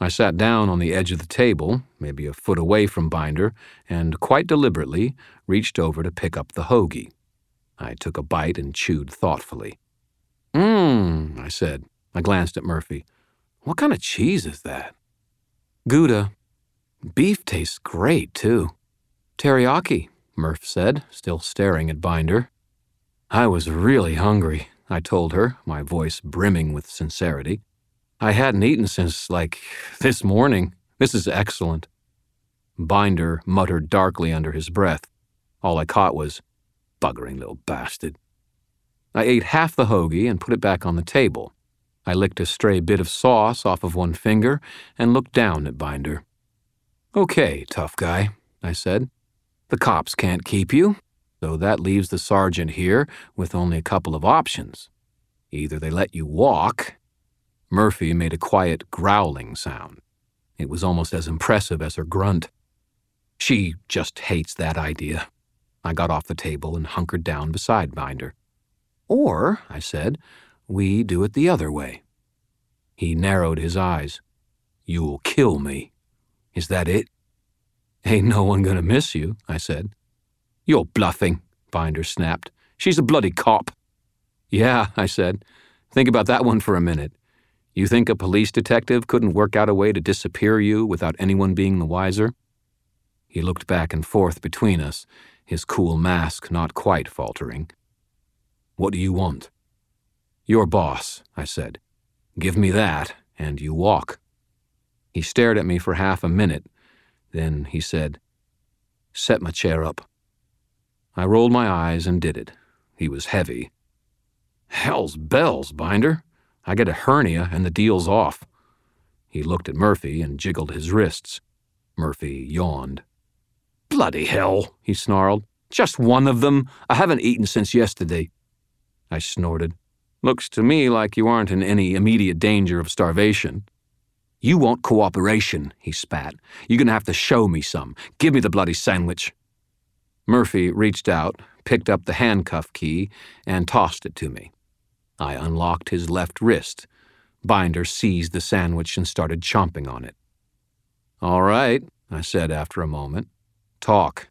I sat down on the edge of the table, maybe a foot away from Binder, and quite deliberately reached over to pick up the hoagie. I took a bite and chewed thoughtfully. I said. I glanced at Murphy. What kind of cheese is that? Gouda. Beef tastes great, too. Teriyaki, Murph said, still staring at Binder. I was really hungry, I told her, my voice brimming with sincerity. I hadn't eaten since, this morning. This is excellent. Binder muttered darkly under his breath. All I caught was, buggering little bastard. I ate half the hoagie and put it back on the table. I licked a stray bit of sauce off of one finger and looked down at Binder. Okay, tough guy, I said. The cops can't keep you, so that leaves the sergeant here with only a couple of options. Either they let you walk. Murphy made a quiet growling sound. It was almost as impressive as her grunt. She just hates that idea. I got off the table and hunkered down beside Binder. Or, I said, we do it the other way. He narrowed his eyes. You'll kill me. Is that it? Ain't no one gonna miss you, I said. You're bluffing, Binder snapped. She's a bloody cop. Yeah, I said. Think about that one for a minute. You think a police detective couldn't work out a way to disappear you without anyone being the wiser? He looked back and forth between us, his cool mask not quite faltering. What do you want? Your boss, I said. Give me that, and you walk. He stared at me for half a minute. Then he said, Set my chair up. I rolled my eyes and did it. He was heavy. Hell's bells, Binder. I get a hernia and the deal's off. He looked at Murphy and jiggled his wrists. Murphy yawned. Bloody hell, he snarled. Just one of them. I haven't eaten since yesterday. I snorted. Looks to me like you aren't in any immediate danger of starvation. You want cooperation, he spat. You're gonna have to show me some. Give me the bloody sandwich. Murphy reached out, picked up the handcuff key, and tossed it to me. I unlocked his left wrist. Binder seized the sandwich and started chomping on it. All right, I said after a moment. Talk.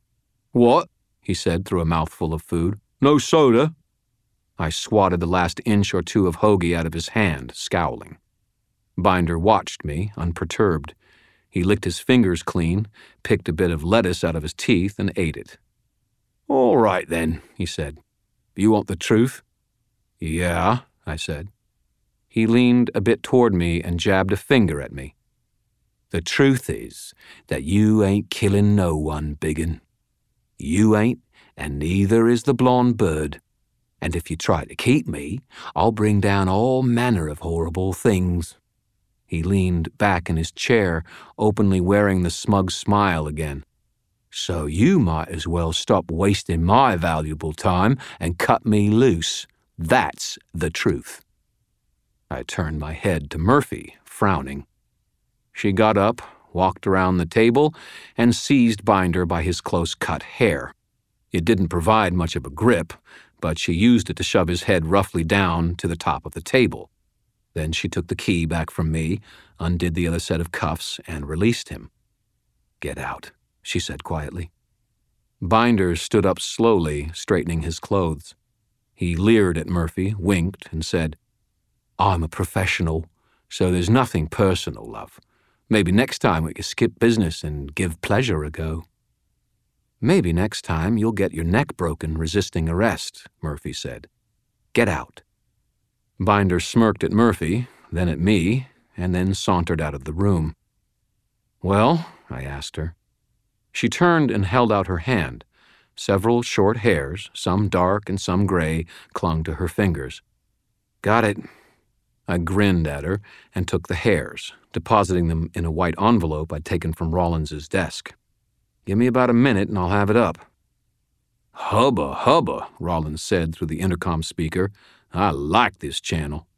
What? He said through a mouthful of food. No soda? I swatted the last inch or two of hoagie out of his hand, scowling. Binder watched me, unperturbed. He licked his fingers clean, picked a bit of lettuce out of his teeth, and ate it. All right, then, he said. You want the truth? Yeah, I said. He leaned a bit toward me and jabbed a finger at me. The truth is that you ain't killing no one, biggin. You ain't, and neither is the blonde bird. And if you try to keep me, I'll bring down all manner of horrible things. He leaned back in his chair, openly wearing the smug smile again. So you might as well stop wasting my valuable time and cut me loose. That's the truth. I turned my head to Murphy, frowning. She got up, walked around the table, and seized Binder by his close-cut hair. It didn't provide much of a grip, but she used it to shove his head roughly down to the top of the table. Then she took the key back from me, undid the other set of cuffs, and released him. Get out, she said quietly. Binder stood up slowly, straightening his clothes. He leered at Murphy, winked, and said, I'm a professional, so there's nothing personal, love. Maybe next time we can skip business and give pleasure a go. Maybe next time you'll get your neck broken resisting arrest, Murphy said. Get out. Binder smirked at Murphy, then at me, and then sauntered out of the room. Well, I asked her. She turned and held out her hand. Several short hairs, some dark and some gray, clung to her fingers. Got it. I grinned at her and took the hairs, depositing them in a white envelope I'd taken from Rollins's desk. Give me about a minute and I'll have it up. Hubba, hubba, Rollins said through the intercom speaker. I like this channel.